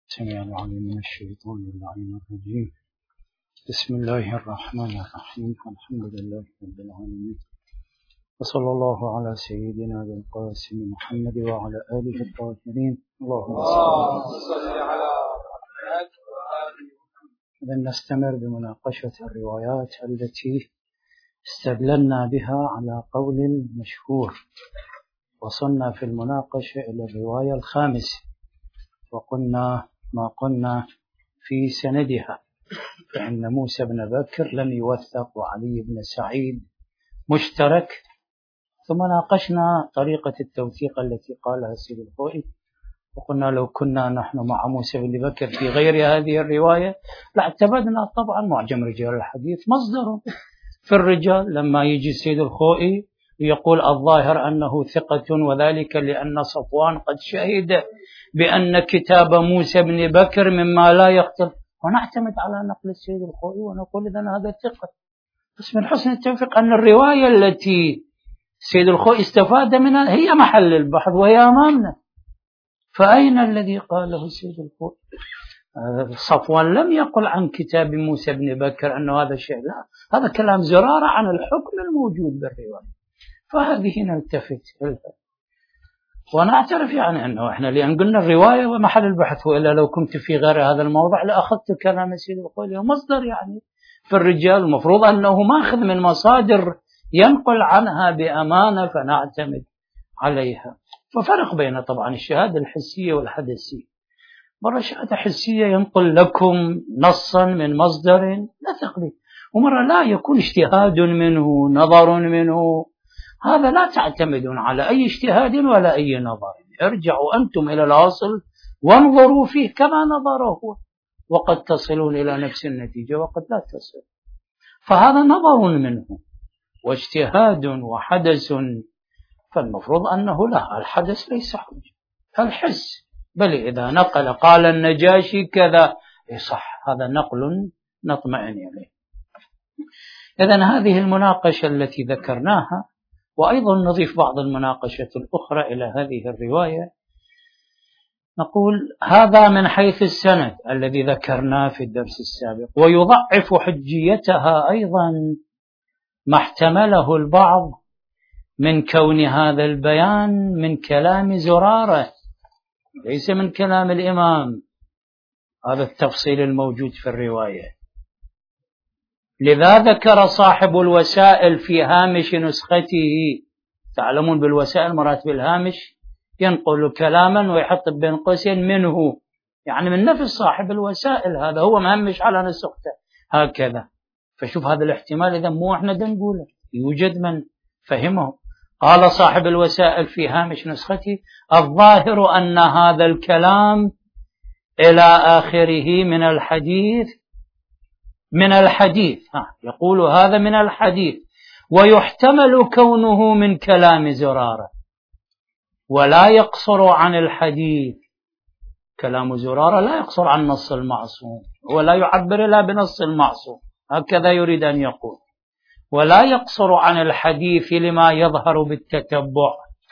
سمع العليم من الشيطان اللعين الرجيم. بسم الله الرحمن الرحيم. الحمد لله رب العالمين، وصلى الله على سيدنا بالقاسم محمد وعلى آله الطاهرين. اللهم صل على محمد. إذا نستمر بمناقشة الروايات التي استدللنا بها على قول المشهور. وصلنا في المناقشة إلى الرواية الخامسة، وقلنا ما قلنا في سندها، فإن موسى بن بكر لم يوثق وعلي بن سعيد مشترك. ثم ناقشنا طريقة التوثيق التي قالها السيد الخوئي، وقلنا لو كنا نحن مع موسى بن بكر في غير هذه الرواية لاعتمدنا طبعا معجم رجال الحديث مصدر في الرجال. لما يجي السيد الخوئي يقول الظاهر أنه ثقة، وذلك لأن صفوان قد شهد بأن كتاب موسى بن بكر مما لا يختلف، ونعتمد على نقل السيد الخوئي ونقول إذن هذا ثقة. بس من حسن التوفيق أن الرواية التي السيد الخوئي استفاد منها هي محل البحث وهي أمامنا. فأين الذي قاله السيد الخوئي؟ صفوان لم يقل عن كتاب موسى بن بكر أنه هذا الشيء، لا، هذا كلام زرارة عن الحكم الموجود بالرواية. فهذه نلتفت لها ونعترف أنه إحنا لأن قلنا الرواية ومحل البحث، وإلا لو كنت في غير هذا الموضع لأخذت كلام السيد الخوئي مصدر في الرجال، المفروض أنه ماخذ من مصادر ينقل عنها بأمانة فنعتمد عليها. ففرق بين طبعا الشهادة الحسية والحدثية. مرة شهادة حسية ينقل لكم نصا من مصدر لا تقليد، ومرة لا يكون اجتهاد منه نظر منه، هذا لا تعتمدون على أي اجتهاد ولا أي نظر. ارجعوا أنتم إلى الأصل وانظروا فيه كما نظره هو، وقد تصلون إلى نفس النتيجة وقد لا تصل. فهذا نظر منه واجتهاد وحدث، فالمفروض أنه لا، الحدث ليس حجة، الحس بل إذا نقل قال النجاشي كذا صح، هذا نقل نطمئن إليه. إذن هذه المناقشة التي ذكرناها، وأيضا نضيف بعض المناقشة الأخرى إلى هذه الرواية. نقول هذا من حيث السند الذي ذكرناه في الدرس السابق، ويضعف حجيتها أيضا ما احتمله البعض من كون هذا البيان من كلام زرارة ليس من كلام الإمام، هذا التفصيل الموجود في الرواية. لذا ذكر صاحب الوسائل في هامش نسخته، تعلمون بالوسائل مرات بالهامش ينقل كلاما ويحط بين قوسين منه، من نفس صاحب الوسائل، هذا هو مهمش على نسخته هكذا. فشوف هذا الاحتمال إذا مو احنا نقوله، يوجد من فهمه. قال صاحب الوسائل في هامش نسخته الظاهر أن هذا الكلام إلى آخره من الحديث يقول هذا من الحديث، ويحتمل كونه من كلام زرارة ولا يقصر عن الحديث. كلام زرارة لا يقصر عن نص المعصوم، ولا يعبر إلا بنص المعصوم، هكذا يريد أن يقول، ولا يقصر عن الحديث لما يظهر بالتتبع،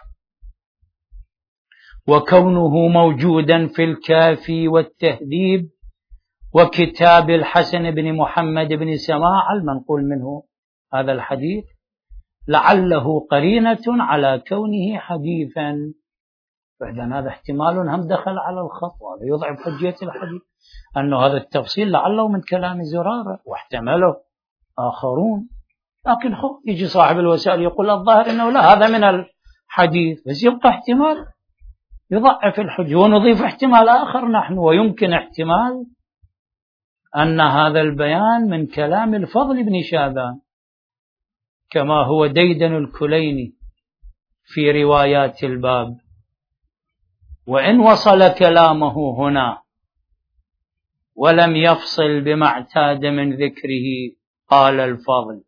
وكونه موجودا في الكافي والتهذيب وكتاب الحسن بن محمد بن سماع المنقول منه هذا الحديث لعله قرينة على كونه حديثا. فإذن هذا احتمال هم دخل على الخط، وهذا يضعف حجية الحديث، أنه هذا التفصيل لعله من كلام زرارة واحتمله آخرون. لكن يجي صاحب الوسائل يقول الظاهر أنه لا، هذا من الحديث، بس يبقى احتمال يضعف الحجة. ونضيف احتمال آخر نحن، ويمكن احتمال أن هذا البيان من كلام الفضل بن شابان كما هو ديدن الكليني في روايات الباب، وإن وصل كلامه هنا ولم يفصل بما اعتاد من ذكره قال الفضل.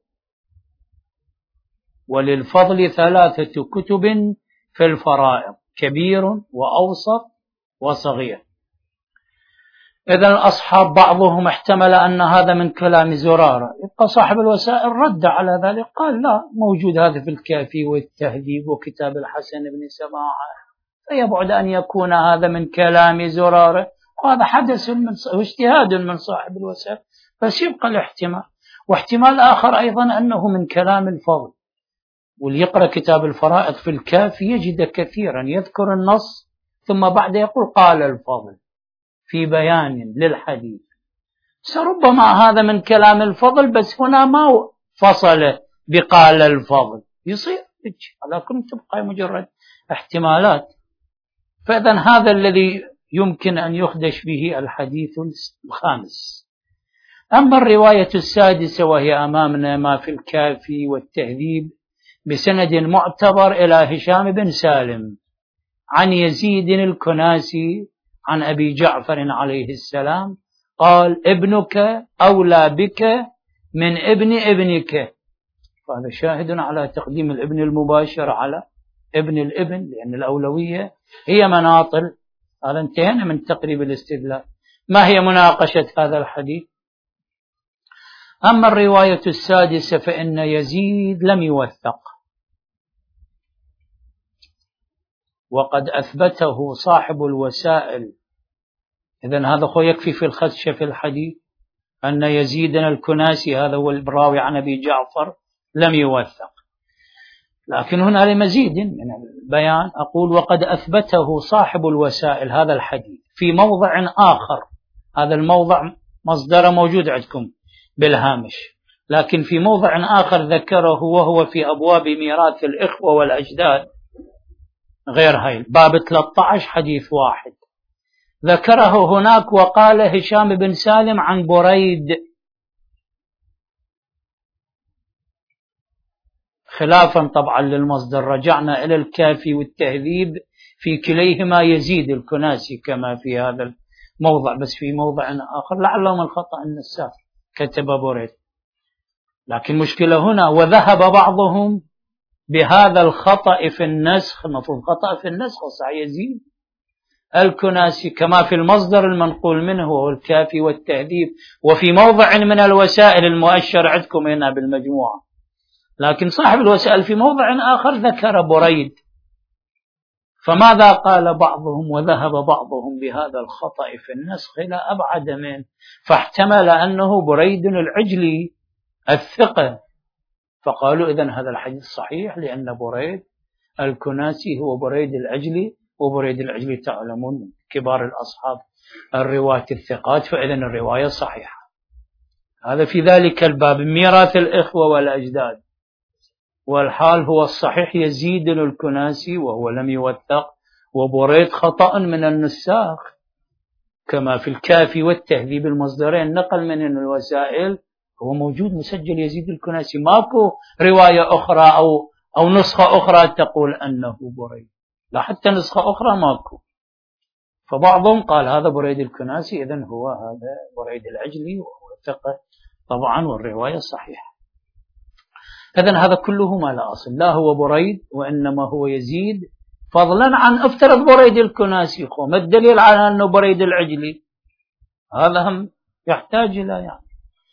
وللفضل 3 كتب في الفرائض، كبير وأوسط وصغير. إذا الأصحاب بعضهم احتمل أن هذا من كلام زرارة، يبقى صاحب الوسائل رد على ذلك قال لا، موجود هذا في الكافي والتهذيب وكتاب الحسن بن سماع، فيبعد أن يكون هذا من كلام زرارة، وهذا حدث واجتهاد من صاحب الوسائل، بس يبقى الاحتمال. واحتمال آخر أيضا أنه من كلام الفضل، واللي يقرأ كتاب الفرائض في الكافي يجد كثيرا يذكر النص ثم بعد يقول قال الفضل في بيان للحديث. ربما هذا من كلام الفضل، بس هنا ما فصل بقال الفضل، يصير لكن تبقى مجرد احتمالات. فإذا هذا الذي يمكن أن يخدش به الحديث الخامس. أما الرواية السادسة وهي أمامنا ما في الكافي والتهذيب بسند معتبر إلى هشام بن سالم عن يزيد الكناسي عن أبي جعفر عليه السلام قال ابنك أولى بك من ابن ابنك. فهذا شاهد على تقديم الابن المباشر على ابن الابن، لأن الأولوية هي مناطل. هذا انتهينا من تقريب الاستدلال. ما هي مناقشة هذا الحديث؟ أما الرواية السادسة فإن يزيد لم يوثق، وقد أثبته صاحب الوسائل. إذن هذا هو يكفي في الخدشة في الحديث أن يزيد الكناسي هذا هو الراوي عن أبي جعفر لم يوثق. لكن هنا لمزيد من البيان أقول وقد أثبته صاحب الوسائل هذا الحديث في موضع آخر. هذا الموضع مصدر موجود عندكم بالهامش، لكن في موضع آخر ذكره وهو في أبواب ميراث الإخوة والأجداد غير هاي باب 13 حديث واحد ذكره هناك وقال هشام بن سالم عن بريد، خلافا طبعا للمصدر. رجعنا إلى الكافي والتهذيب في كليهما يزيد الكناسي كما في هذا الموضع، بس في موضع آخر لعلهم الخطأ النساخ كتب بريد. لكن مشكلة هنا وذهب بعضهم بهذا الخطأ في النسخ، المفروض خطأ في النسخ وصح يزيد الكناسي كما في المصدر المنقول منه وهو الكافي والتهذيب، وفي موضع من الوسائل المؤشر عندكم هنا بالمجموعة. لكن صاحب الوسائل في موضع آخر ذكر بريد. فماذا قال بعضهم وذهب بعضهم بهذا الخطأ في النسخ إلى أبعد منه، فاحتمل أنه بريد العجلي الثقة، فقالوا إذن هذا الحديث صحيح لأن بريد الكناسي هو بريد العجلي، وبريد العجلي تعلمون من كبار الأصحاب الرواة الثقات، فإذن الرواية صحيحة. هذا في ذلك الباب ميراث الإخوة والأجداد. والحال هو الصحيح يزيد الكناسي وهو لم يوثق، وبريد خطأ من النساخ كما في الكافي والتهذيب المصدرين نقل من الوسائل هو موجود مسجل يزيد الكناسي، ماكو رواية أخرى أو نسخة أخرى تقول أنه بريد، لا حتى نسخة أخرى ماكو. فبعضهم قال هذا بريد الكناسي إذن هو هذا بريد العجلي وهو ثقة طبعا والرواية صحيحة. إذن هذا كله ما لا أصل، لا هو بريد وإنما هو يزيد، فضلا عن افترض بريد الكناسي، ما الدليل على أنه بريد العجلي؟ هذا هم يحتاج إلى يعني.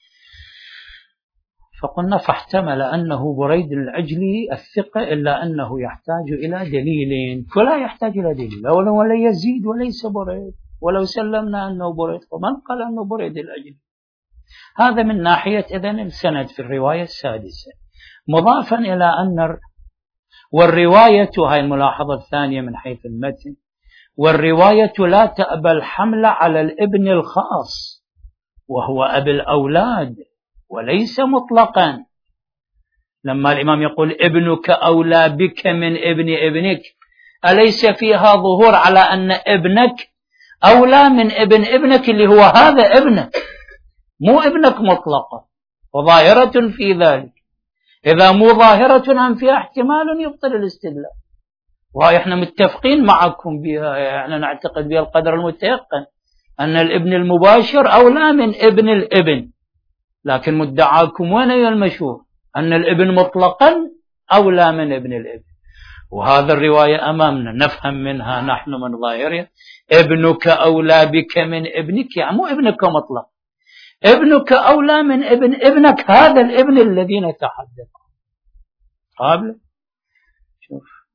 فقلنا فاحتمل أنه بريد العجلي الثقة، إلا أنه يحتاج إلى دليلين، فلا يحتاج إلى دليل ولا يزيد وليس بريد، ولو سلمنا أنه بريد فمن قال أنه بريد العجلي. هذا من ناحية إذن السند في الرواية السادسة. مضافا إلى أن والرواية، هاي الملاحظة الثانية من حيث المتن، والرواية لا تأبى الحمل على الابن الخاص وهو أبي الأولاد وليس مطلقا. لما الإمام يقول ابنك أولى بك من ابن ابنك، أليس فيها ظهور على أن ابنك أولى من ابن ابنك اللي هو هذا ابنك، مو ابنك مطلقا، وظاهرة في ذلك. إذا مو ظاهرة أم فيها احتمال يبطل الاستدلال، وهي احنا متفقين معكم بها، يعني نعتقد بها القدر المتيقن أن الابن المباشر أولى من ابن الابن، لكن مدعاكم وين هي المشهور أن الابن مطلقا أولى من ابن الابن. وهذا الرواية أمامنا نفهم منها نحن من ظاهرها ابنك أولى بك من ابنك، يعني مو ابنك مطلق، ابنك أولى من ابن ابنك، هذا الابن الذي نتحدث قابل. شوف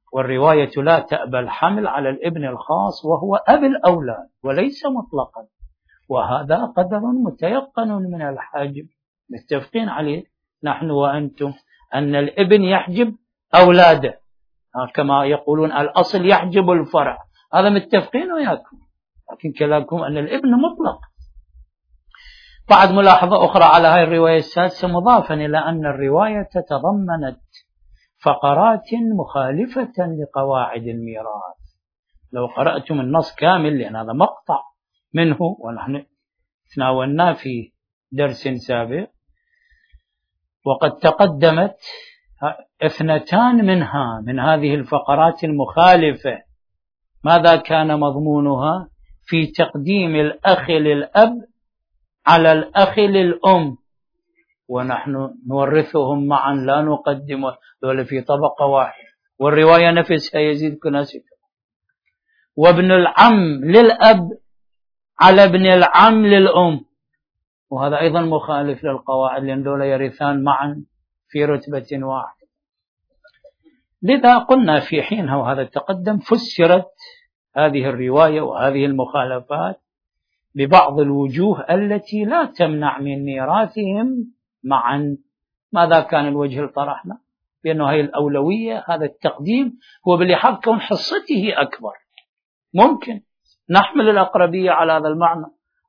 والرواية لا تأبى الحمل على الابن الخاص وهو أب الأولاد وليس مطلقا، وهذا قدر متيقن من الحاجب متفقين عليه نحن وأنتم أن الابن يحجب أولاده كما يقولون الأصل يحجب الفرع، هذا متفقين وياكم، لكن كلامكم أن الابن مطلق. بعد ملاحظة أخرى على هذه الرواية السادسة مضافا إلى أن الرواية تضمنت فقرات مخالفة لقواعد الميراث. لو قرأتم النص كامل، لأن هذا مقطع منه ونحن تناولناه في درس سابق، وقد تقدمت 2 منها من هذه الفقرات المخالفة ماذا كان مضمونها؟ في تقديم الأخ للأب على الأخ للأم، ونحن نورثهم معا لا نقدم دول في طبقة واحدة، والرواية نفسها يزيد كناسك، وابن العم للأب على ابن العم للأم، وهذا أيضا مخالف للقواعد لأن دول يرثان معا في رتبة واحدة. لذا قلنا في حينها وهذا التقدم فسرت هذه الرواية وهذه المخالفات ببعض الوجوه التي لا تمنع من ميراثهم معا. ماذا كان الوجه اللي طرحنا؟ بأنه هذه الأولوية، هذا التقديم هو بلحاظ كون حصته أكبر، ممكن نحمل الأقربية على هذا المعنى،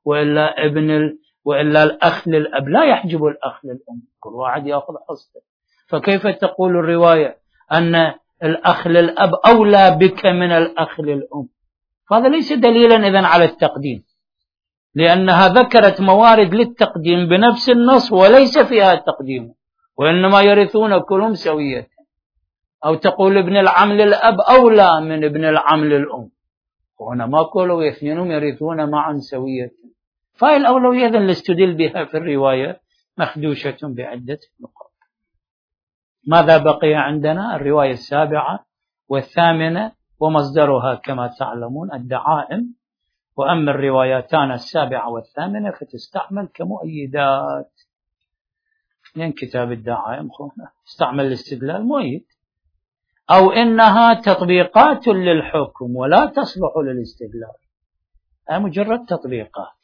وإلا الأخ للأب لا يحجب الأخ للأم، كل واحد يأخذ حصته. فكيف تقول الرواية أن الأخ للأب أولى بك من الأخ للأم؟ فهذا ليس دليلا إذن على التقديم، لأنها ذكرت موارد للتقديم بنفس النص وليس فيها التقديم، وإنما يرثون كلهم سوية. أو تقول ابن العم للأب أولى من ابن العم للأم، وهنا ما قالوا اثنينهم يرثون معا سوية. فهي الأولوية إذن الاستدل بها في الرواية مخدوشة بعدة نقاط. ماذا بقي عندنا؟ الرواية 7 و8 ومصدرها كما تعلمون الدعائم. وأما الروايتان 7 و8 فتستعمل كمؤيدات، لأن كتاب الدعائم استعمل الاستدلال مؤيد، أو إنها تطبيقات للحكم ولا تصلح للاستدلال، مجرد تطبيقات.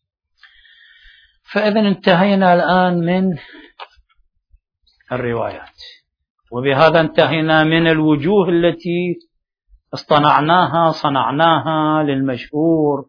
فإذا انتهينا الآن من الروايات، وبهذا انتهينا من الوجوه التي صنعناها للمشهور،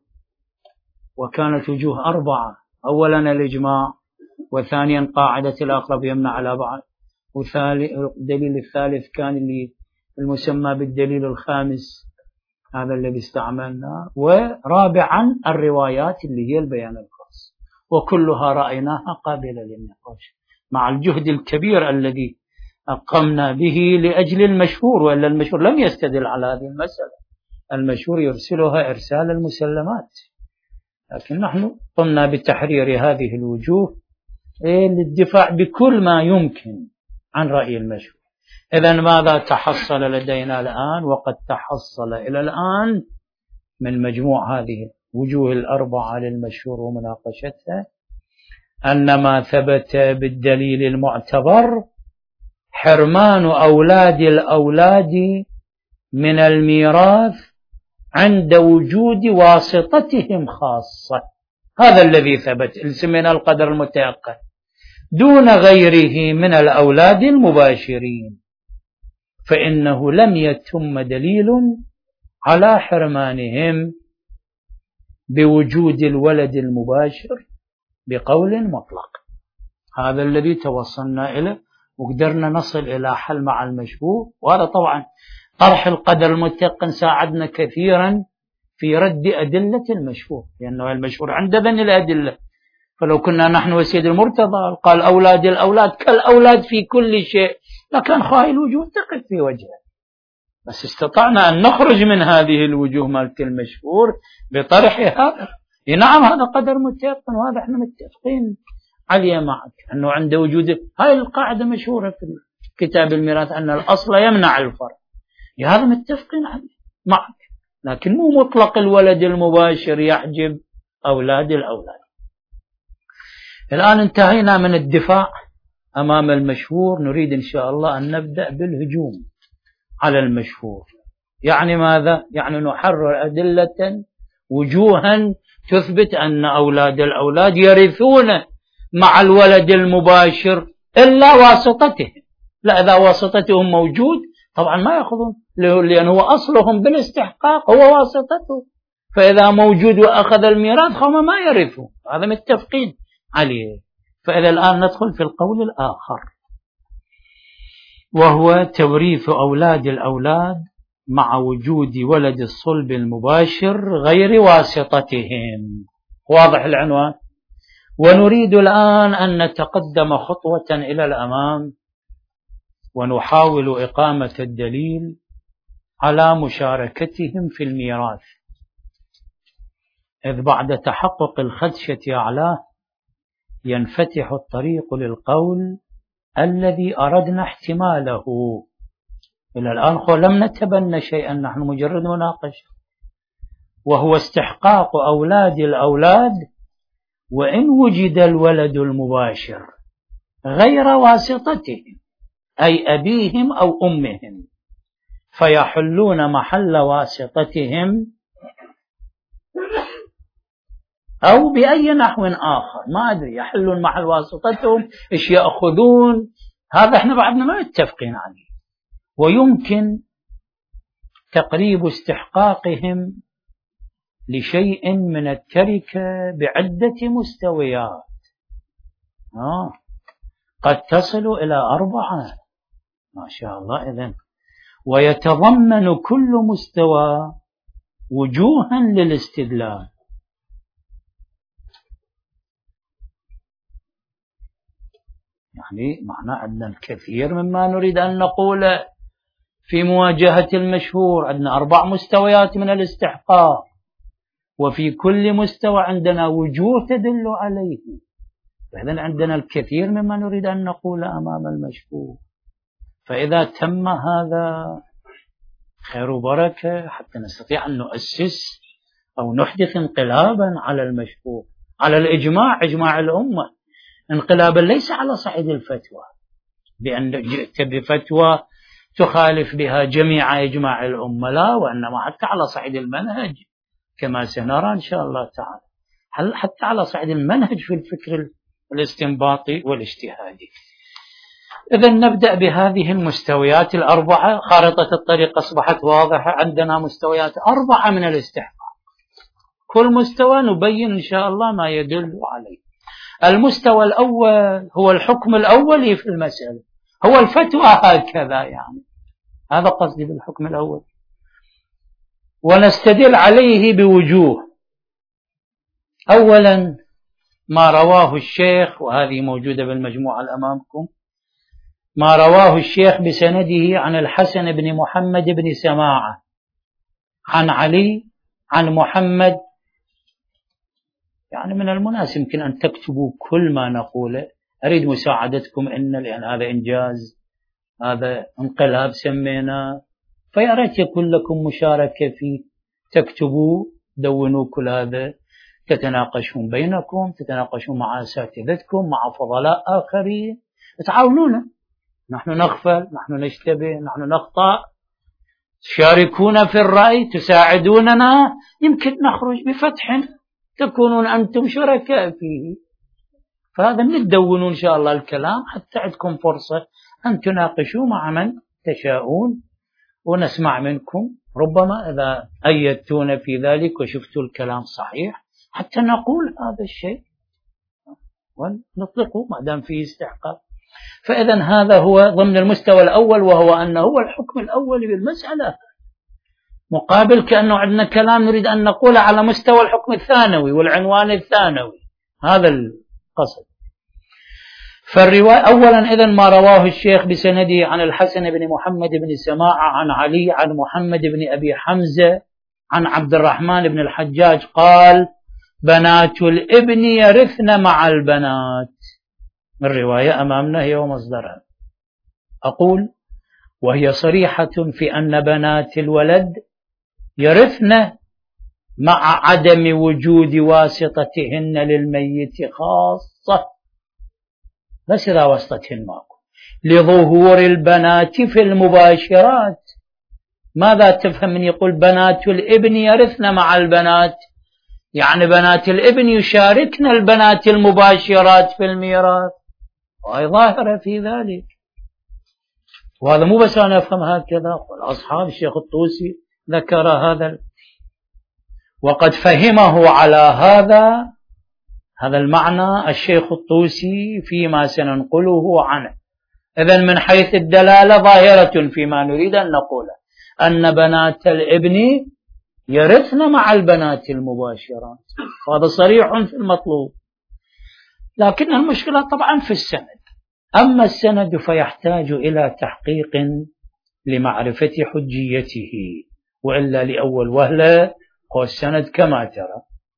وكانت وجوه 4: أولا الإجماع، وثانيا قاعدة الأقرب يمنع على بعض، والدليل الثالث كان المسمى بالدليل الخامس هذا الذي استعملناه، ورابعا الروايات اللي هي البيان الخاص، وكلها رأيناها قابلة للنقاش مع الجهد الكبير الذي قمنا به لأجل المشهور، وإلا المشهور لم يستدل على هذه المسألة، المشهور يرسلها إرسال المسلمات، لكن نحن قمنا بتحرير هذه الوجوه للدفاع بكل ما يمكن عن رأي المشهور. إذن ماذا تحصل لدينا الآن؟ وقد تحصل إلى الآن من مجموع هذه الوجوه 4 للمشهور ومناقشتها أن ما ثبت بالدليل المعتبر حرمان أولاد الأولاد من الميراث عند وجود واسطتهم خاصة، هذا الذي ثبت اسمنا القدر المتيقن، دون غيره من الأولاد المباشرين، فإنه لم يتم دليل على حرمانهم بوجود الولد المباشر بقول مطلق. هذا الذي توصلنا إليه وقدرنا نصل إلى حل مع المشهور. وهذا طبعا طرح القدر المتيقن ساعدنا كثيرا في رد أدلة المشهور، لأنه المشهور عنده ذن الأدلة، فلو كنا نحن وسيد المرتضى قال أولاد الأولاد كالأولاد في كل شيء لكان خواهي الوجوه تقف في وجهه، بس استطعنا أن نخرج من هذه الوجوه مالت المشهور بطرح هذا. نعم هذا قدر متيقن، وهذا احنا متفقين عليه معك أنه عند وجود هاي القاعدة مشهورة في كتاب الميراث أن الأصل يمنع الفرع، هذا متفقين عليه معك، لكن مو مطلق الولد المباشر يحجب أولاد الأولاد. الآن انتهينا من الدفاع أمام المشهور، نريد إن شاء الله أن نبدأ بالهجوم على المشهور. يعني ماذا؟ يعني نحرر أدلة وجوها تثبت أن أولاد الأولاد يرثون مع الولد المباشر إلا واسطته. لا، إذا واسطتهم موجود طبعا ما يأخذون، لأنه أصلهم بالاستحقاق هو واسطته، فإذا موجود وأخذ الميراث هم ما يرثون، هذا متفقين عليه. فإذا الآن ندخل في القول الآخر، وهو توريث أولاد الأولاد مع وجود ولد الصلب المباشر غير واسطتهم. واضح العنوان؟ ونريد الآن أن نتقدم خطوة إلى الأمام ونحاول إقامة الدليل على مشاركتهم في الميراث، إذ بعد تحقق الخدشة أعلاه ينفتح الطريق للقول الذي أردنا احتماله. إلى الآن لم نتبنى شيئا، نحن مجرد مناقشة، وهو استحقاق أولاد الأولاد وإن وجد الولد المباشر غير واسطتهم، أي أبيهم أو أمهم، فيحلون محل واسطتهم أو بأي نحو آخر، ما أدري، يحلون محل واسطتهم، إيش يأخذون، هذا إحنا بعدنا ما متفقين عليه. ويمكن تقريب استحقاقهم لشيء من التركة بعدة مستويات، قد تصل إلى 4 ما شاء الله. إذن ويتضمن كل مستوى وجوها للاستدلال. يعني معنى أن الكثير مما نريد أن نقوله في مواجهة المشهور، عندنا 4 مستويات من الاستحقاق، وفي كل مستوى عندنا وجوه تدل عليه، فإذن عندنا الكثير مما نريد أن نقول أمام المشهور. فإذا تم هذا خير وبركة، حتى نستطيع أن نؤسس أو نحدث انقلابا على المشهور، على الإجماع، إجماع الأمة، انقلابا ليس على صعيد الفتوى بأن جئت بفتوى تخالف بها جميع إجماع الأمة، لا، وإنما حتى على صعيد المنهج كما سنرى إن شاء الله تعالى، حتى على صعيد المنهج في الفكر الاستنباطي والاجتهادي. إذن نبدأ بهذه المستويات 4. خارطة الطريق أصبحت واضحة، عندنا مستويات 4 من الاستحقاق، كل مستوى نبين إن شاء الله ما يدل عليه. المستوى الأول هو الحكم الأولي في المسألة، هو الفتوى هكذا، يعني هذا قصدي بالحكم الأول، ونستدل عليه بوجوه. أولا ما رواه الشيخ، وهذه موجودة بالمجموعة الأمامكم، ما رواه الشيخ بسنده عن الحسن بن محمد بن سماعة عن علي عن محمد. يعني من المناسب يمكن أن تكتبوا كل ما نقوله، أريد مساعدتكم لأن هذا إنجاز، هذا انقلاب سمينا، فيا ريت يكون لكم مشاركة فيه، تكتبوا، دونوا كل هذا، تتناقشون بينكم، تتناقشون مع أساتذتكم، مع فضلاء آخرين، تعاونونا، نحن نغفل، نحن نشتبه، نحن نخطأ، تشاركونا في الرأي، تساعدوننا، يمكن نخرج بفتح تكونون أنتم شركاء فيه. فهذا ندونوا إن شاء الله الكلام حتى عندكم فرصة أن تناقشوا مع من تشاءون، ونسمع منكم، ربما إذا أيدتون في ذلك وشفتوا الكلام صحيح حتى نقول هذا الشيء ونطلقه ما دام فيه استحقاق. فإذا هذا هو ضمن المستوى الأول، وهو أنه هو الحكم الأول بالمسألة، مقابل كأنه عندنا كلام نريد أن نقوله على مستوى الحكم الثانوي والعنوان الثانوي، هذا القصد. فالرواية أولا إذن ما رواه الشيخ بسنده عن الحسن بن محمد بن سماعة عن علي عن محمد بن أبي حمزة عن عبد الرحمن بن الحجاج قال: بنات الابن يرثن مع البنات. الرواية أمامنا هي ومصدرها. أقول وهي صريحة في أن بنات الولد يرثن مع عدم وجود واسطتهن للميت خاصة، بس إذا واسطتهن ماكو، لظهور البنات في المباشرات ماذا تفهم من يقول بنات الابن يرثن مع البنات؟ يعني بنات الابن يشاركن البنات المباشرات في الميراث، وهي ظاهرة في ذلك. وهذا مو بس أنا أفهم هكذا، والأصحاب الشيخ الطوسي ذكر هذا وقد فهمه على هذا المعنى الشيخ الطوسي فيما سننقله عنه. إذن من حيث الدلالة ظاهرة فيما نريد أن نقوله، أن بنات الابن يرثن مع البنات المباشرات، وهذا صريح في المطلوب. لكن المشكلة طبعا في السند. أما السند فيحتاج إلى تحقيق لمعرفة حجيته، وإلا لأول وهلة هو السند كما ترى.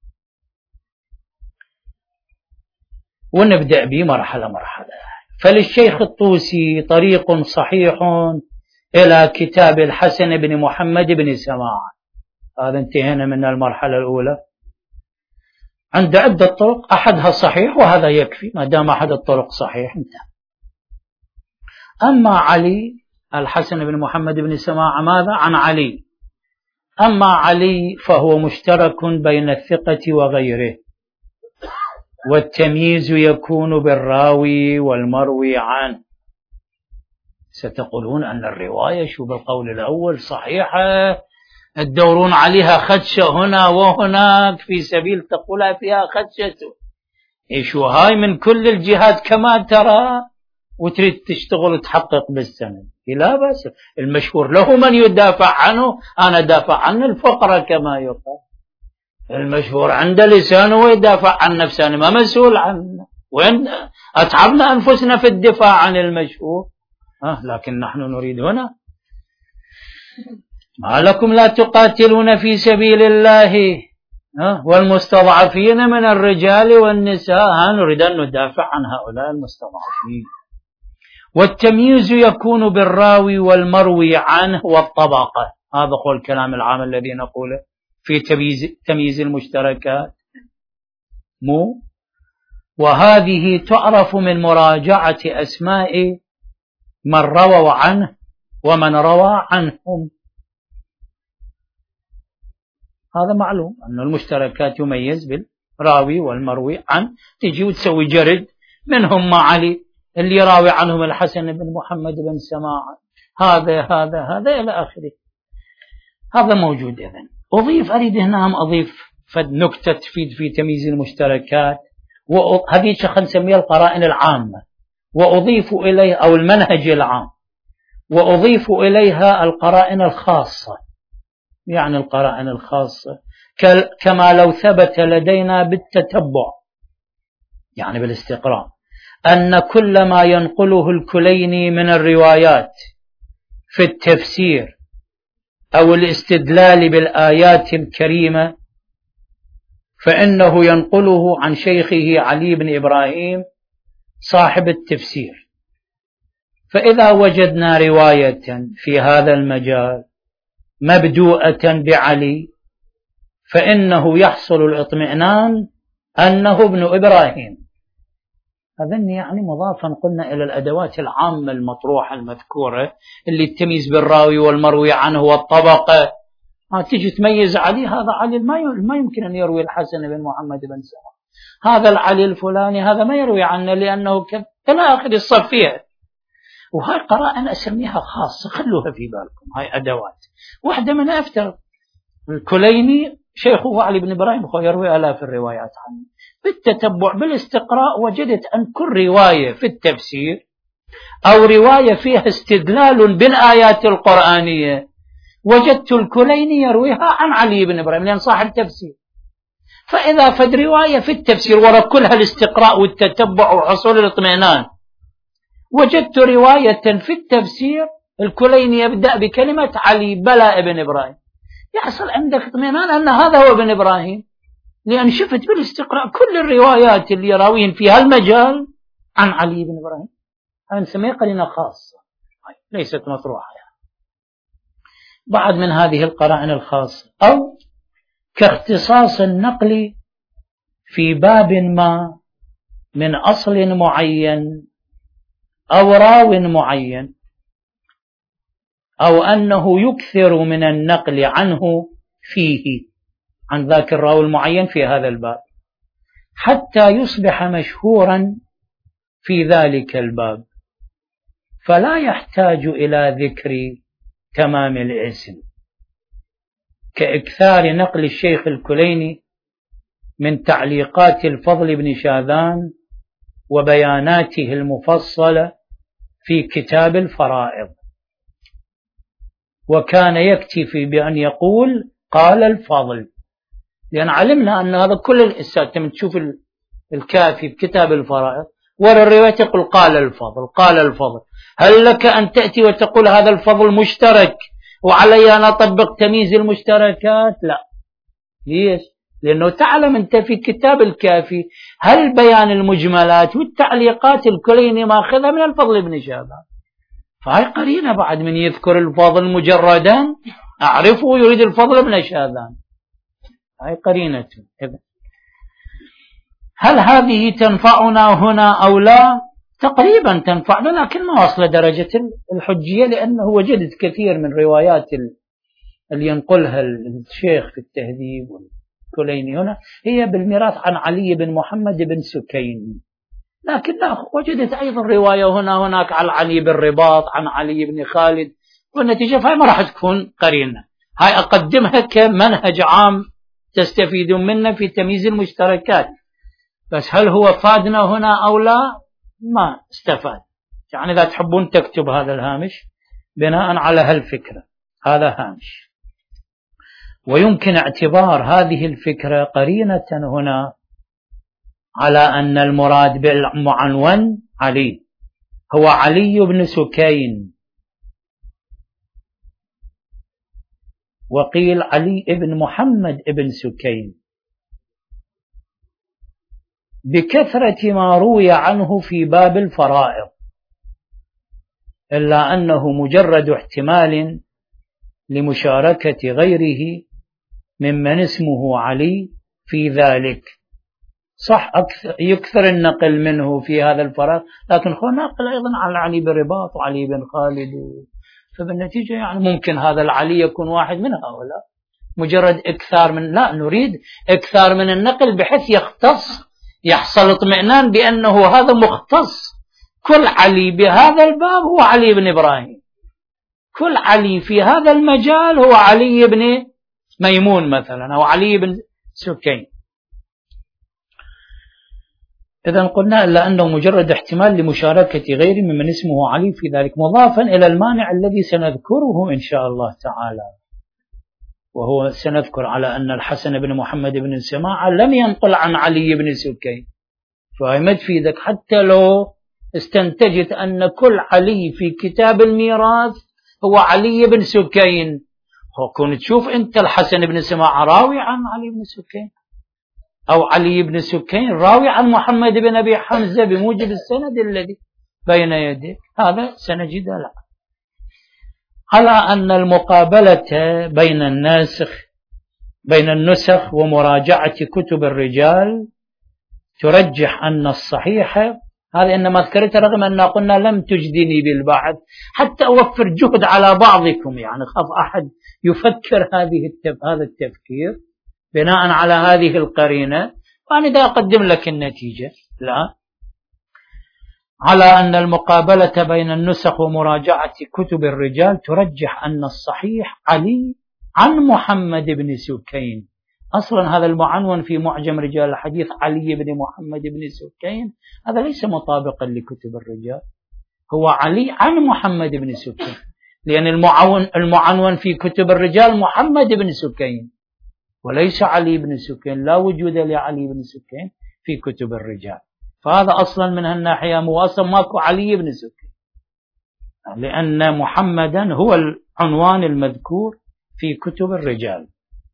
ونبدأ به مرحلة مرحلة. فللشيخ الطوسي طريق صحيح إلى كتاب الحسن بن محمد بن سماع. هذا انتهينا من المرحلة الأولى. عند عدة طرق، أحدها صحيح وهذا يكفي، ما دام أحد الطرق صحيح انتهى. أما علي الحسن بن محمد بن سماع ماذا؟ عن علي. أما علي فهو مشترك بين الثقة وغيره، والتمييز يكون بالراوي والمروي عنه. ستقولون أن الرواية شو بالقول الأول صحيحة، تدورون عليها خدشة هنا وهناك في سبيل تقولها فيها خدشة، إيش هاي من كل الجهات كما ترى، وتريد تشتغل وتحقق بالسند. لا بأس، المشهور له من يدافع عنه، أنا دافع عن الفقرة كما يقال. المشهور عند لسانه ويدافع عن نفسه، أنا ما مسؤول عنه، وين أتعبنا أنفسنا في الدفاع عن المشهور. لكن نحن نريد هنا ما لكم لا تقاتلون في سبيل الله والمستضعفين من الرجال والنساء، نريد أن ندافع عن هؤلاء المستضعفين. والتمييز يكون بالراوي والمروي عنه والطبقة. هذا هو الكلام العام الذي نقوله في تمييز المشتركات. وهذه تعرف من مراجعة أسماء من رووا عنه ومن روى عنهم. هذا معلوم أن المشتركات يميز بالراوي والمروي عنه، تجي وتسوي جرد منهم مع علي اللي يراوي عنهم الحسن بن محمد بن سماع، هذا إلى آخره. هذا موجود. إذن أريد هنا أضيف نكتة تفيد في تمييز المشتركات، وهذه خلينا نسميها القرائن العامة، وأضيف إليها أو المنهج العام، وأضيف إليها القرائن الخاصة. يعني القرائن الخاصة كما لو ثبت لدينا بالتتبع، يعني بالاستقراء، أن كل ما ينقله الكليني من الروايات في التفسير أو الاستدلال بالآيات الكريمة فإنه ينقله عن شيخه علي بن إبراهيم صاحب التفسير. فإذا وجدنا رواية في هذا المجال مبدوءة بعلي فإنه يحصل الاطمئنان أنه ابن إبراهيم. أظن يعني مضافا قلنا إلى الأدوات العامة المطروحة المذكورة اللي تميز بالراوي والمروي عنه والطبقة. تجي تميز علي، هذا علي ما يمكن أن يروي الحسن بن محمد بن سماع، هذا العلي الفلاني هذا ما يروي عنه لأنه إلى آخر الصف فيها. وهاي قرائن أسميها خاصة، خلوها في بالكم، هاي أدوات. واحدة من أفتر الكليني شيخه علي بن إبراهيم يروي آلاف الروايات عنه. بالتتبع بالاستقراء وجدت أن كل رواية في التفسير أو رواية فيها استدلال بالآيات القرآنية وجدت الكليني يرويها عن علي بن إبراهيم لأن صاحب التفسير. فإذا فد رواية في التفسير وراء كلها الاستقراء والتتبع وحصول الاطمئنان، وجدت رواية في التفسير الكليني يبدأ بكلمة علي بلا ابن إبراهيم، يحصل عندك اطمئنان أن هذا هو ابن إبراهيم، لأن شفت بالاستقراء كل الروايات اللي يراوين في هالمجال عن علي بن إبراهيم. هذا نسميه قرينة خاصة ليست مطروحة. بعد من هذه القرائن الخاصة، أو كاختصاص النقل في باب ما من أصل معين أو راو معين. أو أنه يكثر من النقل عنه فيه، عن ذاك الراوي المعين في هذا الباب، حتى يصبح مشهورا في ذلك الباب، فلا يحتاج إلى ذكر تمام الاسم، كإكثار نقل الشيخ الكليني من تعليقات الفضل بن شاذان وبياناته المفصلة في كتاب الفرائض، وكان يكتفي بأن يقول قال الفضل، لأن علمنا أن هذا كل الإسات لما تشوف الكافي بكتاب الفرائض ورا الرواية يقول قال الفضل قال الفضل. هل لك أن تأتي وتقول هذا الفضل مشترك وعلي أن أطبق تمييز المشتركات؟ لا. ليش؟ لأنه تعلم أنت في كتاب الكافي هل بيان المجملات والتعليقات الكليني ماخذها من الفضل بن شاذان، فهي قرينة بعد من يذكر الفضل مجردا أعرفه يريد الفضل بن شاذان، هاي قرينة. هل هذه تنفعنا هنا أو لا؟ تقريبا تنفعنا، لكن ما وصل درجة الحجية، لأنه وجدت كثير من روايات اللي ينقلها الشيخ في التهذيب والكليني هنا هي بالميراث عن علي بن محمد بن سكين، لكن لا وجدت أيضا رواية هنا هناك عن علي بن رباط عن علي بن خالد، والنتيجة فهي ما راح تكون قرينة. هاي أقدمها كمنهج عام تستفيدون منه في تمييز المشتركات، بس هل هو فادنا هنا أو لا؟ ما استفاد. يعني إذا تحبون تكتب هذا الهامش بناء على هالفكرة، هذا هامش. ويمكن اعتبار هذه الفكرة قرينة هنا على أن المراد بالمعنون علي هو علي بن سكين، وقيل علي بن محمد بن سكين، بكثرة ما روي عنه في باب الفرائض، إلا أنه مجرد احتمال لمشاركة غيره ممن اسمه علي في ذلك. صح يكثر النقل منه في هذا الفرائض، لكن هو نقل أيضا على علي بن رباط وعلي بن خالد، فبالنتيجة يعني ممكن هذا العلي يكون واحد من هؤلاء. مجرد إكثار من، لا نريد إكثار من النقل بحيث يختص، يحصل اطمئنان بأنه هذا مختص، كل علي بهذا الباب هو علي بن إبراهيم، كل علي في هذا المجال هو علي بن ميمون مثلا أو علي بن سكين. إذن قلنا إلا أنه مجرد احتمال لمشاركة غير ممن اسمه علي في ذلك، مضافا إلى المانع الذي سنذكره إن شاء الله تعالى، وهو سنذكر على أن الحسن بن محمد بن سماعة لم ينقل عن علي بن سكين، فهي ما تفيدك حتى لو استنتجت أن كل علي في كتاب الميراث هو علي بن سكين، كنت تشوف أنت الحسن بن سماعة راوي عن علي بن سكين أو علي بن سكين راوي عن محمد بن أبي حمزة بموجب السند الذي بين يديك، هذا سنجد لا. على أن المقابلة بين النسخ ومراجعة كتب الرجال ترجح أن الصحيح، هذا إنما ذكرت رغم أن قلنا لم تجدني بالبحث حتى أوفر جهد على بعضكم، يعني خاف أحد يفكر هذا التفكير بناء على هذه القرينة وأنا دا أقدم لك النتيجة. لا، على أن المقابلة بين النسخ ومراجعة كتب الرجال ترجح أن الصحيح علي عن محمد بن سكين. أصلا هذا المعنون في معجم رجال الحديث علي بن محمد بن سكين، هذا ليس مطابقا لكتب الرجال، هو علي عن محمد بن سكين، لأن المعنون في كتب الرجال محمد بن سكين وليس علي بن سكين، لا وجود لعلي بن سكين في كتب الرجال، فهذا أصلا من هالناحية مواصل ماكو علي بن سكين، لأن محمدا هو العنوان المذكور في كتب الرجال.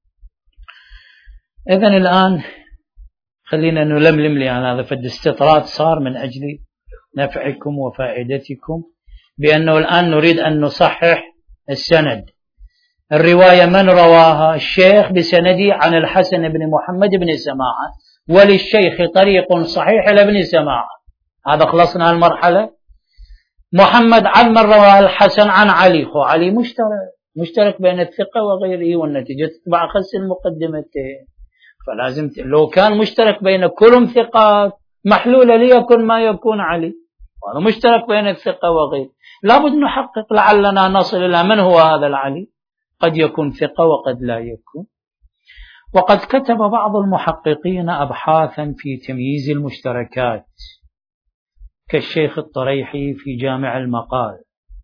إذن الآن خلينا نلملم، لأن هذا فد استطراد صار من أجل نفعكم وفائدتكم، بأنه الآن نريد أن نصحح السند. الرواية من رواها؟ الشيخ بسندي عن الحسن بن محمد بن سماعة، وللشيخ طريق صحيح لابن سماعة، هذا خلصنا المرحلة. محمد عن من رواه الحسن عن علي، خو علي مشترك بين الثقة وغيره، والنتيجة تتبع خس المقدمتين. فلازم لو كان مشترك بين كلهم ثقات محلولة ليكن ما يكون علي، وهذا مشترك بين الثقة وغيره. لابد نحقق لعلنا نصل إلى من هو هذا العلي، قد يكون ثقة وقد لا يكون. وقد كتب بعض المحققين أبحاثا في تمييز المشتركات كالشيخ الطريحي في جامع المقال،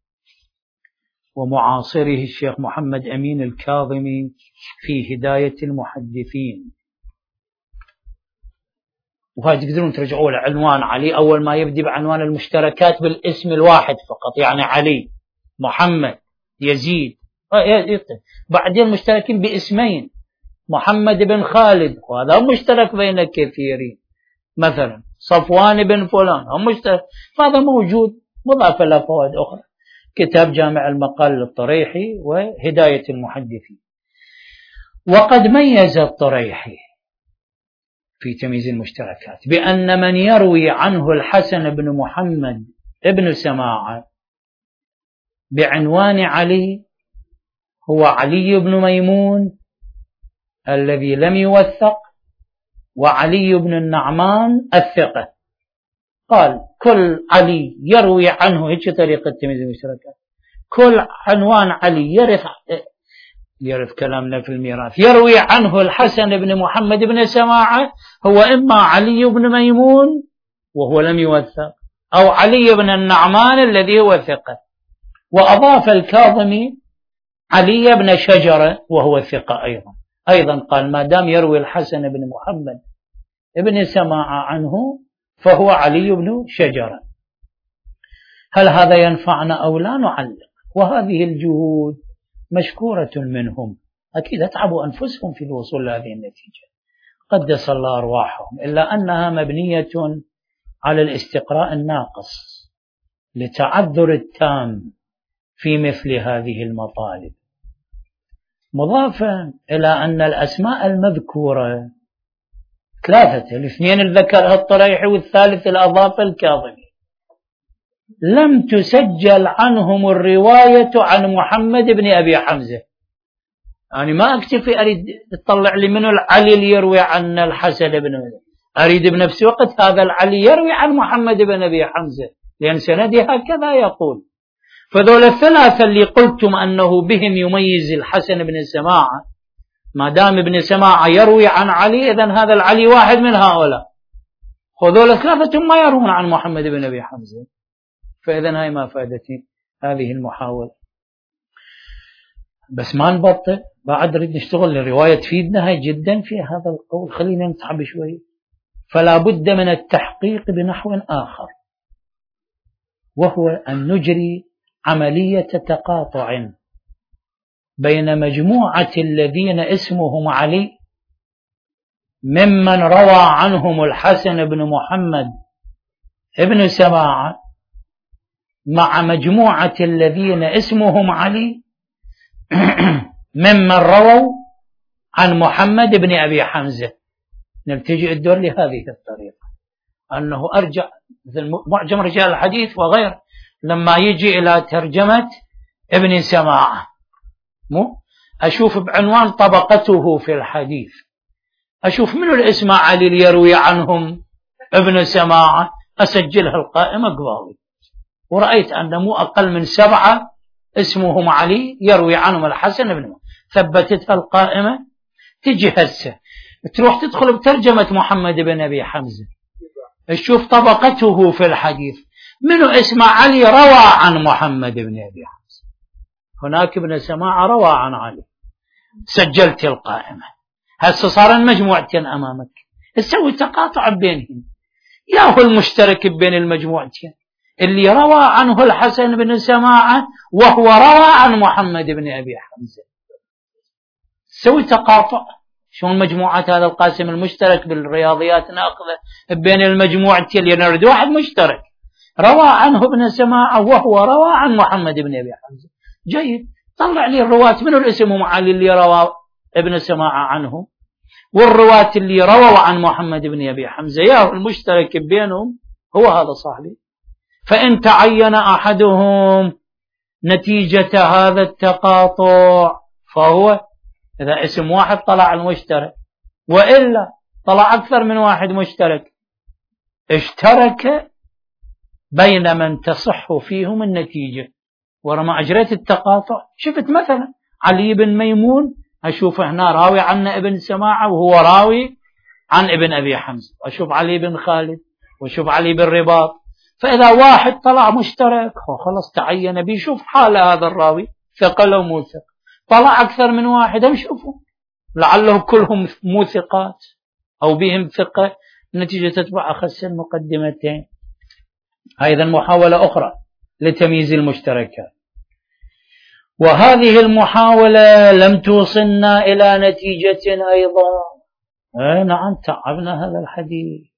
ومعاصره الشيخ محمد أمين الكاظمي في هداية المحدثين. وهذا تقدرون ترجعوا لعنوان علي، أول ما يبدي بعنوان المشتركات بالاسم الواحد فقط، يعني علي، محمد، يزيد، بعدين مشتركين باسمين، محمد بن خالد، وهذا مشترك بين كثيرين، مثلا صفوان بن فلان هم مشترك، فهذا موجود مضاف له فوائد أخرى. كتاب جامع المقال للطريحي وهداية المحدثين. وقد ميز الطريحي في تمييز المشتركات بأن من يروي عنه الحسن بن محمد ابن سماعة بعنوان علي هو علي بن ميمون الذي لم يوثق، وعلي بن النعمان الثقة. قال كل علي يروي عنه، هيك طريقة تمييز المشتركات، كل عنوان علي يرث كلامنا في الميراث، يروي عنه الحسن بن محمد بن سماعة هو إما علي بن ميمون وهو لم يوثق، أو علي بن النعمان الذي هو ثقة. وأضاف الكاظمي علي بن شجرة وهو ثقة أيضا قال ما دام يروي الحسن بن محمد بن سماعة عنه فهو علي بن شجرة. هل هذا ينفعنا أو لا؟ نعلق. وهذه الجهود مشكورة منهم، أكيد أتعبوا أنفسهم في الوصول لهذه النتيجة، قدس الله أرواحهم، إلا أنها مبنية على الاستقراء الناقص لتعذر التام في مثل هذه المطالب. مضافا إلى أن الأسماء المذكورة ثلاثة، الاثنين الذكرها الطريحي والثالث الأضاف الكاظمي، لم تسجل عنهم الرواية عن محمد بن أبي حمزة. يعني ما أكتفي أريد تطلع لي منه العلي اللي يروي عن الحسن بن أبي، أريد بنفس الوقت هذا العلي يروي عن محمد بن أبي حمزة، لأن سندي هكذا يقول. فذول الثلاثة اللي قلتم أنه بهم يميز الحسن بن سماعة، ما دام ابن سماعة يروي عن علي إذن هذا العلي واحد من هؤلاء، وذول الثلاثة ما يروون عن محمد بن أبي حمزة. فإذن هاي ما فائدتي هذه المحاولة. بس ما نبطل، بعد نريد نشتغل. الرواية تفيدنا هاي جدا في هذا القول، خلينا نتعب شوي. فلا بد من التحقيق بنحو آخر، وهو أن نجري عملية تقاطع بين مجموعة الذين اسمهم علي ممن روى عنهم الحسن بن محمد ابن سماعة مع مجموعة الذين اسمهم علي ممن رووا عن محمد بن أبي حمزة. نلتجئ الدور لهذه الطريقة، أنه أرجع مثل معجم رجال الحديث وغير، لما يجي إلى ترجمة ابن سماعة أشوف بعنوان طبقته في الحديث، أشوف منو الاسم علي اللي يروي عنهم ابن سماعة، أسجلها القائمة قبالي، ورأيت أن مو أقل من 7 اسمهم علي يروي عنهم الحسن بن، ثبتتها القائمة. تجي هسه تروح تدخل بترجمة محمد بن أبي حمزة، تشوف طبقته في الحديث، منو اسم علي روى عن محمد بن أبي حمزة، هناك ابن سماعة روى عن علي، سجلت القائمة. هسه صار المجموعتين أمامك، تسوي تقاطع بينهم، يا هو المشترك بين المجموعتين اللي روى عنه الحسن بن سماعة وهو روى عن محمد بن أبي حمزة، سوي تقاطع. شلون مجموعات هذا القاسم المشترك بالرياضيات ناخذه بين المجموعتين اللي نريد واحد مشترك روى عنه ابن سماعة وهو روى عن محمد بن أبي حمزة. جيد، طلع لي الرواة منو الاسم علي اللي روى ابن سماعة عنه والرواة اللي رووا عن محمد بن أبي حمزة، يا المشترك بينهم هو هذا صاحبي. فإن تعين أحدهم نتيجة هذا التقاطع فهو إذا اسم واحد طلع المشترك، وإلا طلع أكثر من واحد مشترك اشترك بين من تصح فيهم النتيجة. ولما أجريت التقاطع شفت مثلا علي بن ميمون أشوف هنا راوي عن ابن سماعة وهو راوي عن ابن أبي حمزة، وأشوف علي بن خالد وأشوف علي بن رباط، فإذا واحد طلع مشترك خلاص تعين بيشوف حال هذا الراوي ثقة لو مو ثقة. طلع أكثر من واحد نشوفه لعله كلهم موثقات أو بهم ثقة، النتيجة تتبع أخس المقدمتين. أيضا محاولة أخرى لتمييز المشتركات، وهذه المحاولة لم توصلنا إلى نتيجة أيضا. نعم تعبنا هذا الحديث،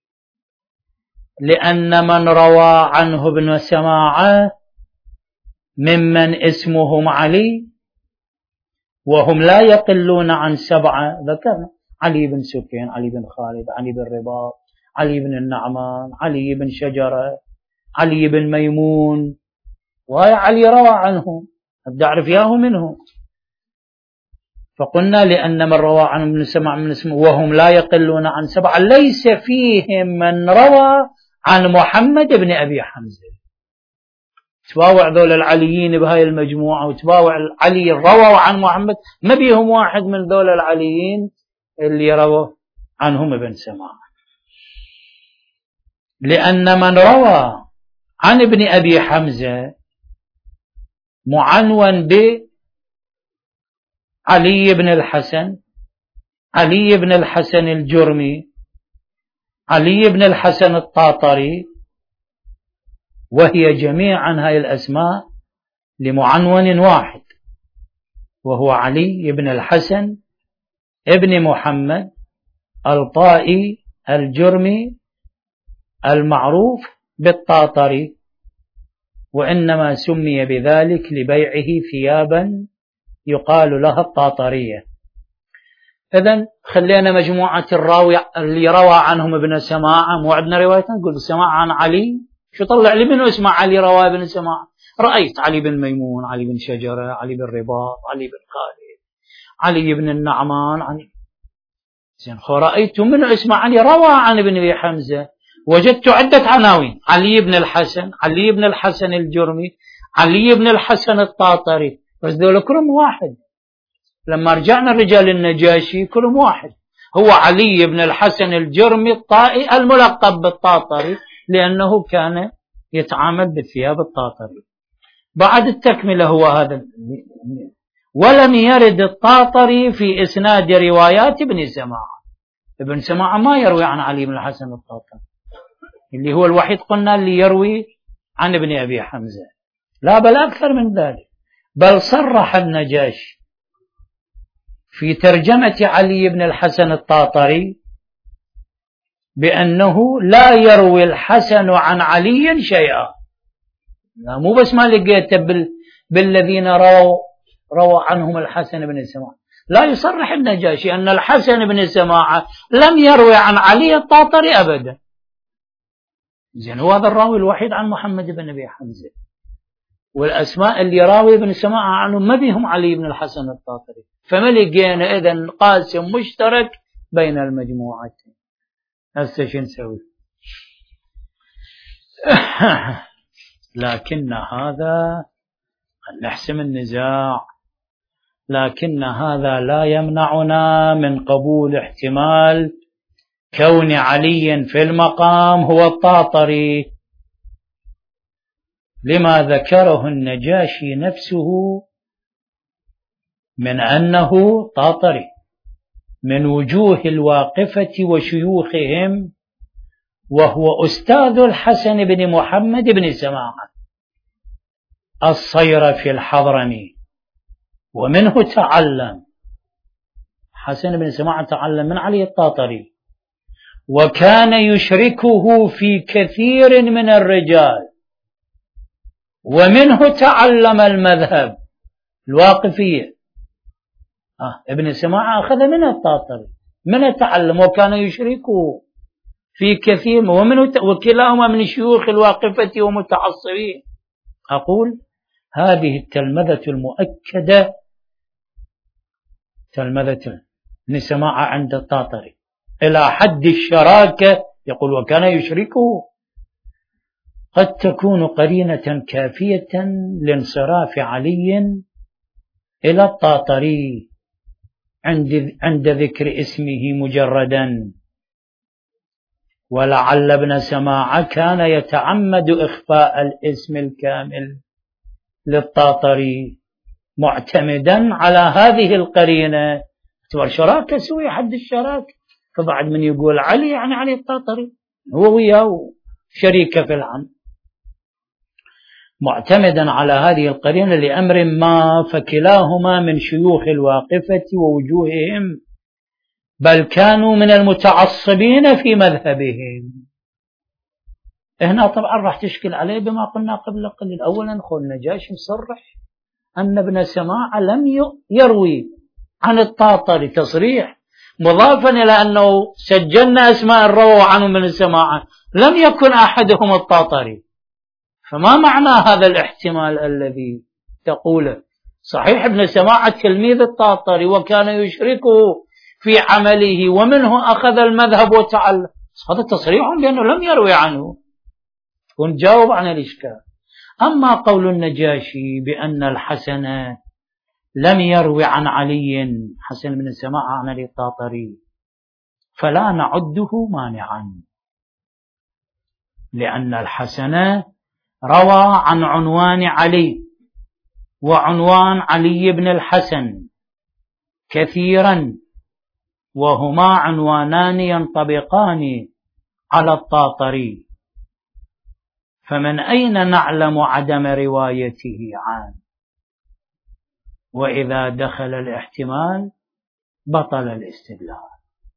لأن من روى عنه ابن سماعة ممن اسمهم علي وهم لا يقلون عن 7 ذكرنا: علي بن سفيان، علي بن خالد، علي بن رباط، علي بن النعمان، علي بن شجرة، علي بن ميمون، وهي علي روى عنه تعرف ياه منه. فقلنا لأن من روى عنه ابن سماعة من اسمه وهم لا يقلون عن 7 ليس فيهم من روى عن محمد بن أبي حمزة. تباوع ذول العليين بهاي المجموعة وتباوع العلي رووا عن محمد، ما بيهم واحد من ذول العليين اللي رووا عنهم ابن سماعة. لأن من روى عن ابن أبي حمزة معنون بعلي بن الحسن، علي بن الحسن الجرمي، علي بن الحسن الطاطري، وهي جميعا هاي الأسماء لمعنون واحد وهو علي بن الحسن ابن محمد الطائي الجرمي المعروف بالطاطري، وإنما سمي بذلك لبيعه ثيابا يقال لها الطاطرية. إذن خلينا مجموعة الراوي اللي روى عنهم ابن سماعة، مو عندنا رواية نقول سماعة عن علي، شو طلع لي منه اسمه علي روى ابن سماعة؟ رأيت علي بن ميمون، علي بن شجرة، علي بن رباط، علي بن خالد، علي بن النعمان، علي زين رأيت منه اسمه علي روى عن ابن أبي حمزة، وجدت عدة عناوين: علي بن الحسن، علي بن الحسن الجرمي، علي بن الحسن الطاطري، بس دول كلهم واحد. لما رجعنا الرجال النجاشي كلهم واحد، هو علي بن الحسن الجرمي الطائي الملقب بالطاطري لأنه كان يتعامل بالثياب الطاطري. بعد التكملة هو هذا. ولم يرد الطاطري في إسناد روايات ابن سماعة. ابن سماعة ما يروي عن علي بن الحسن الطاطري اللي هو الوحيد قلنا اللي يروي عن ابن أبي حمزة، لا بل أكثر من ذلك. بل صرح النجاشي في ترجمة علي بن الحسن الطاطري بأنه لا يروي الحسن عن علي شيئا. مو بس ما لقيته بالذين روى عنهم الحسن بن سماعة، لا، يصرح النجاشي أن الحسن بن سماعة لم يروي عن علي الطاطري أبدا. زين، هو هذا الراوي الوحيد عن محمد بن أبي حمزة، والأسماء اللي راوي بن سماعة عنهم ما بيهم علي بن الحسن الطاطري، فما لقينا إذن قاسم مشترك بين المجموعتين. هسه شو نسوي؟ لكن هذا نحسم النزاع، لكن هذا لا يمنعنا من قبول احتمال كون علي في المقام هو الطاطري، لما ذكره النجاشي نفسه من أنه طاطري من وجوه الواقفة وشيوخهم، وهو أستاذ الحسن بن محمد بن سماعة الصيرفي الحضرمي، ومنه تعلم. حسن بن سماعة تعلم من علي الطاطري، وكان يشركه في كثير من الرجال، ومنه تعلم المذهب الواقفية. ابن سماعة أخذ من الطاطري، من تعلم وكان يشركه في كثير وكلاهما من شيوخ الواقفة ومتعصبين. أقول هذه التلمذة المؤكدة تلمذة ابن سماعة عند الطاطري إلى حد الشراكة، يقول وكان يشركه، قد تكون قرينة كافية لانصراف علي إلى الطاطري عند ذكر اسمه مجردا، ولعل ابن سماعة كان يتعمد إخفاء الاسم الكامل للطاطري معتمدا على هذه القرينة. اعتبر شراكة سوي حد الشراكة، فبعد من يقول علي يعني علي الطاطري هو وياه شريكة في العمل، معتمدا على هذه القرينة لأمر ما، فكلاهما من شيوخ الواقفة ووجوههم، بل كانوا من المتعصبين في مذهبهم. هنا طبعا راح تشكل عليه بما قلنا قبل قليل. أولا نقول النجاشي مصرح أن ابن سماعة لم يروي عن الطاطري تصريح، مضافا إلى أنه سجلنا أسماء رووا عنه من السماعة لم يكن أحدهم الطاطري. فما معنى هذا الاحتمال الذي تقوله؟ صحيح ابن سماعة تلميذ الطاطري وكان يشركه في عمله ومنه أخذ المذهب وتعلم، هذا تصريح بأنه لم يروي عنه، ونجاوب عن الإشكال. أما قول النجاشي بأن الحسن لم يروي عن علي، حسن بن سماعة عن علي الطاطري، فلا نعده مانعا، لأن الحسن روى عن عنوان علي وعنوان علي بن الحسن كثيرا، وهما عنوانان ينطبقان على الطاطري، فمن أين نعلم عدم روايته عنه؟ وإذا دخل الاحتمال بطل الاستدلال.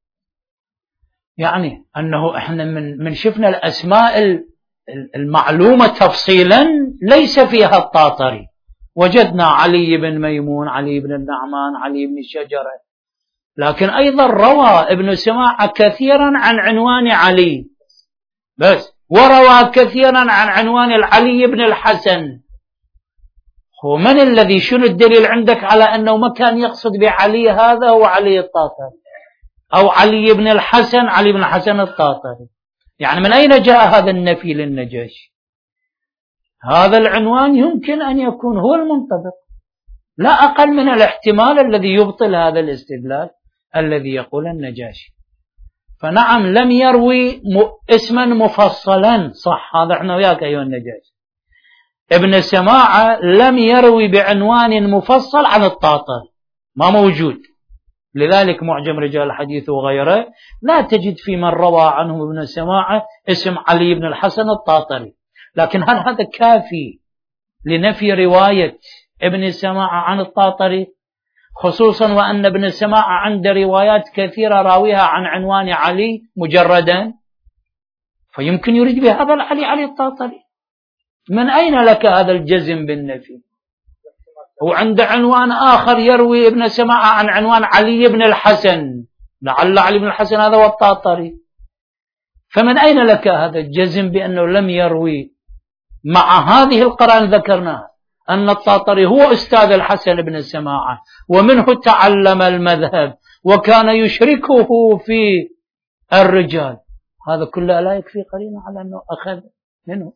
يعني أنه إحنا من شفنا الأسماء المعلومة تفصيلا ليس فيها الطاطري، وجدنا علي بن ميمون، علي بن النعمان، علي بن الشجرة، لكن أيضا روى ابن سماعة كثيرا عن عنوان علي بس، وروى كثيرا عن عنوان العلي بن الحسن. هو من الذي، شنو الدليل عندك على أنه ما كان يقصد بعلي هذا هو علي الطاطري أو علي بن الحسن، علي بن الحسن الطاطري؟ يعني من أين جاء هذا النفي للنجاشي؟ هذا العنوان يمكن أن يكون هو المنطبق، لا أقل من الاحتمال الذي يبطل هذا الاستدلال الذي يقول النجاشي. فنعم لم يروي اسما مفصلا، صح، هذا احنا وياك أيها النجاشي. ابن سماعة لم يروي بعنوان مفصل عن الطاطري، ما موجود. لذلك معجم رجال الحديث وغيره لا تجد في من روى عنه ابن سماعة اسم علي بن الحسن الطاطري. لكن هل هذا كافي لنفي رواية ابن سماعة عن الطاطري؟ خصوصا وأن ابن سماعة عنده روايات كثيرة راويها عن عنوان علي مجردا، فيمكن يريد بهذا العلي علي الطاطري. من أين لك هذا الجزم بالنفي؟ وعند عنوان آخر يروي ابن سماعة عن عنوان علي بن الحسن، لعل علي بن الحسن هذا هو الطاطري. فمن أين لك هذا الجزم بأنه لم يروي مع هذه القرائن ذكرناها أن الطاطري هو أستاذ الحسن بن سماعة ومنه تعلم المذهب وكان يشركه في الرجال؟ هذا كله لا يكفي قرينة على أنه أخذ منه.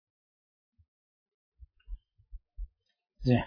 زين.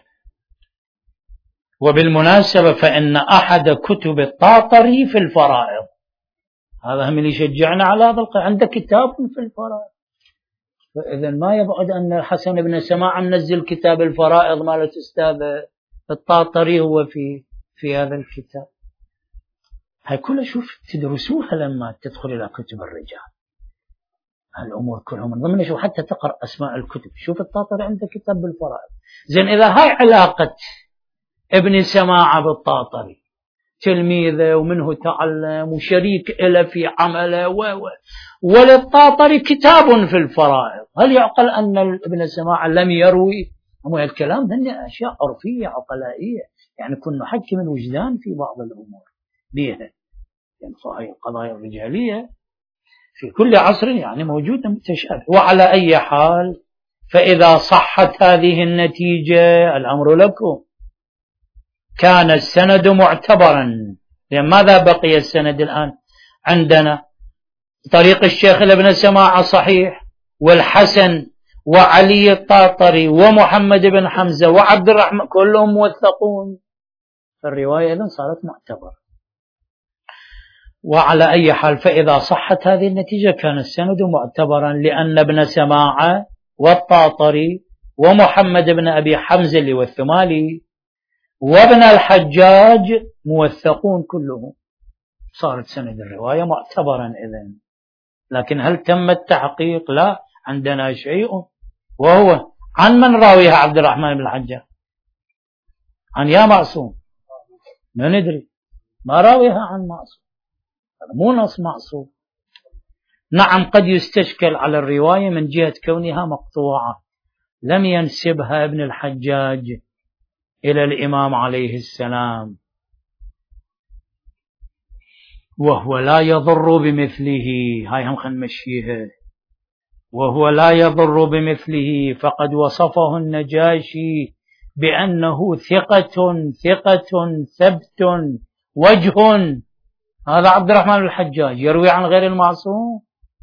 وبالمناسبة فإن أحد كتب الطاطري في الفرائض، هذا هم اللي يشجعنا على هذا عنده كتاب في الفرائض، فإذا ما يبعد أن الحسن بن سماعة منزل كتاب الفرائض مالت أستاذ الطاطري هو في هذا الكتاب. هاي كلها شوف تدرسوها لما تدخل إلى كتب الرجال، هالأمور كلها من ضمن شو حتى تقرأ أسماء الكتب. شوف الطاطري عنده كتاب بالفرائض. زين، إذا هاي علاقة ابن سماعة بالطاطري، تلميذه ومنه تعلم وشريك له في عمله وللطاطري كتاب في الفرائض، هل يعقل أن ابن سماعة لم يروي؟ الكلام هن أشياء عرفية عقلائية، يعني كنا نحكي من وجدان في بعض الأمور بيها، يعني هاي القضايا الرجالية. في كل عصر يعني موجود متشابه. وعلى أي حال فإذا صحت هذه النتيجة الأمر لكم، كان السند معتبرا. لأن ماذا بقي السند الآن عندنا؟ طريق الشيخ ابن سماعة صحيح، والحسن وعلي الطاطري ومحمد بن حمزة وعبد الرحمن كلهم موثقون، فالرواية إذن صارت معتبرة. وعلى أي حال فإذا صحت هذه النتيجة كان السند معتبرا، لأن ابن سماعة والطاطري ومحمد بن أبي حمزة اللي والثمالي وابن الحجاج موثقون كلهم، صارت سند الرواية معتبرا إذن. لكن هل تم التحقيق؟ لا، عندنا شيء وهو عن من راويها عبد الرحمن بن الحجاج؟ عن يا معصوم؟ ما ندري، ما راويها عن معصوم، مو نص معصوم. نعم قد يستشكل على الرواية من جهة كونها مقطوعة، لم ينسبها ابن الحجاج إلى الإمام عليه السلام، وهو لا يضر بمثله. هاي هم خلينا نمشيها. وهو لا يضر بمثله، فقد وصفه النجاشي بأنه ثقة ثبت وجه. هذا عبد الرحمن الحجاج يروي عن غير المعصوم.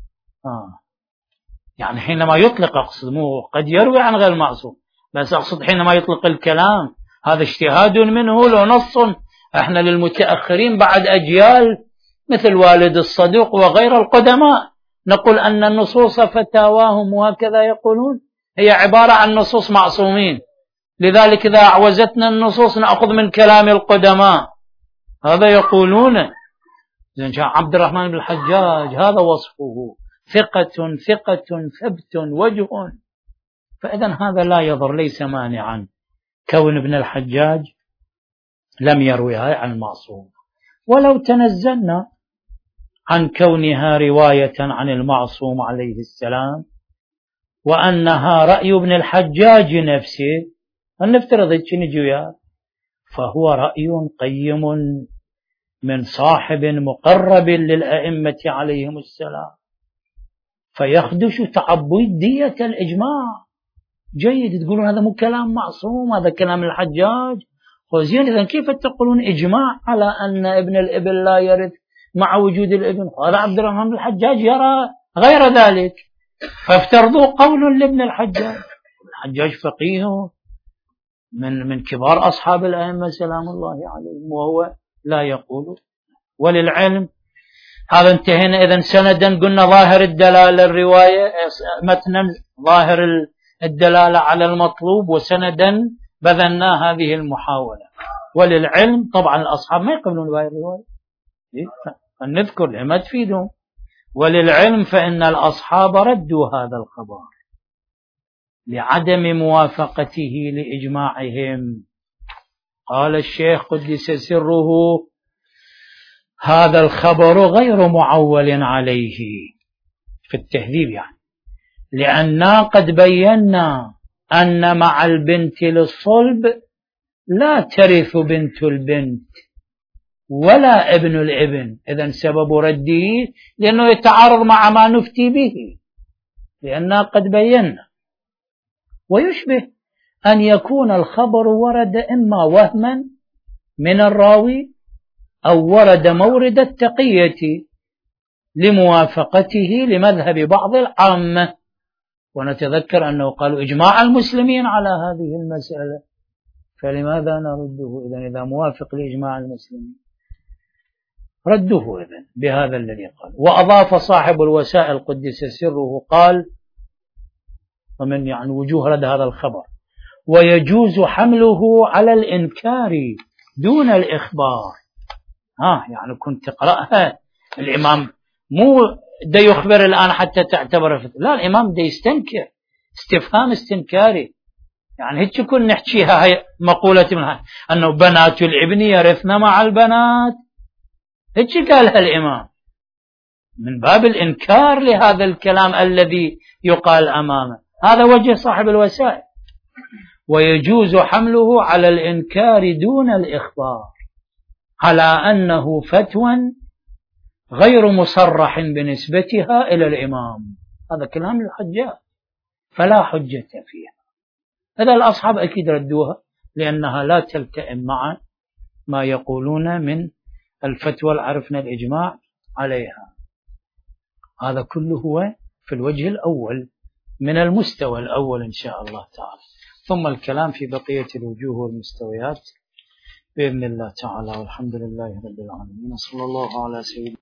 يعني حينما يطلق، أقصد مو قد يروي عن غير المعصوم، بس أقصد حينما يطلق الكلام هذا اجتهاد منه لو نص. احنا للمتأخرين بعد أجيال مثل والد الصدوق وغير القدماء نقول أن النصوص فتاواهم، وهكذا يقولون، هي عبارة عن نصوص معصومين، لذلك إذا أعوزتنا النصوص نأخذ من كلام القدماء، هذا يقولون. عبد الرحمن بن الحجاج هذا وصفه، ثقة ثبت وجه. فإذن هذا لا يضر، ليس مانعا كون ابن الحجاج لم يرويها عن المعصوم. ولو تنزلنا عن كونها رواية عن المعصوم عليه السلام وأنها رأي ابن الحجاج نفسه، فلنفترض نجويا، فهو رأي قيم من صاحب مقرب للأئمة عليهم السلام، فيخدش تعبدية الإجماع. جيد، تقولون هذا مو كلام معصوم، هذا كلام الحجاج. وزين، إذن كيف تقولون إجماع على أن ابن الابن لا يرث مع وجود الابن؟ هذا عبد الرحمن بن الحجاج يرى غير ذلك، فافترضوا قول لابن الحجاج. الحجاج فقيه من كبار أصحاب الأئمة سلام الله عليهم، وهو لا يقول. وللعلم هذا انتهينا. إذن سندا قلنا ظاهر الدلالة الرواية، متنا ظاهر الدلالة على المطلوب، وسندا بذلنا هذه المحاولة. وللعلم طبعا الأصحاب ما يقبلون بهذه الرواية، نذكر لما تفيدهم. وللعلم فإن الأصحاب ردوا هذا الخبر لعدم موافقته لإجماعهم. قال الشيخ قدس سره: هذا الخبر غير معول عليه في التهذيب، يعني لأننا قد بينا أن مع البنت للصلب لا ترث بنت البنت ولا ابن الابن. إذن سبب رده لأنه يتعارض مع ما نفتي به، لأننا قد بينا. ويشبه أن يكون الخبر ورد إما وهما من الراوي أو ورد مورد التقية لموافقته لمذهب بعض العامة. ونتذكر أنه قالوا إجماع المسلمين على هذه المسألة، فلماذا نرده إذا موافق لإجماع المسلمين؟ رده إذن بهذا الذي قال. وأضاف صاحب الوسائل قدس سره قال: ومن يعني وجوه رد هذا الخبر: ويجوز حمله على الإنكار دون الإخبار. يعني كنت تقرأها، الإمام مو دا يخبر الآن حتى تعتبر لا، الإمام دا يستنكر استفهام استنكاري. يعني هيك كن نحكيها، هاي مقولة منها أنه بنات الابن يرثن مع البنات، هيك قالها الإمام من باب الإنكار لهذا الكلام الذي يقال أمامه. هذا وجه صاحب الوسائل: ويجوز حمله على الإنكار دون الإخبار، على أنه فتوى غير مصرح بنسبتها إلى الإمام. هذا كلام الحجاج، فلا حجة فيها. هذا الأصحاب أكيد ردوها لأنها لا تلتئم مع ما يقولون من الفتوى، عرفنا الإجماع عليها. هذا كله هو في الوجه الأول من المستوى الأول إن شاء الله تعالى، ثم الكلام في بقية الوجوه والمستويات بإذن الله تعالى. والحمد لله رب العالمين، صلى الله على سيدنا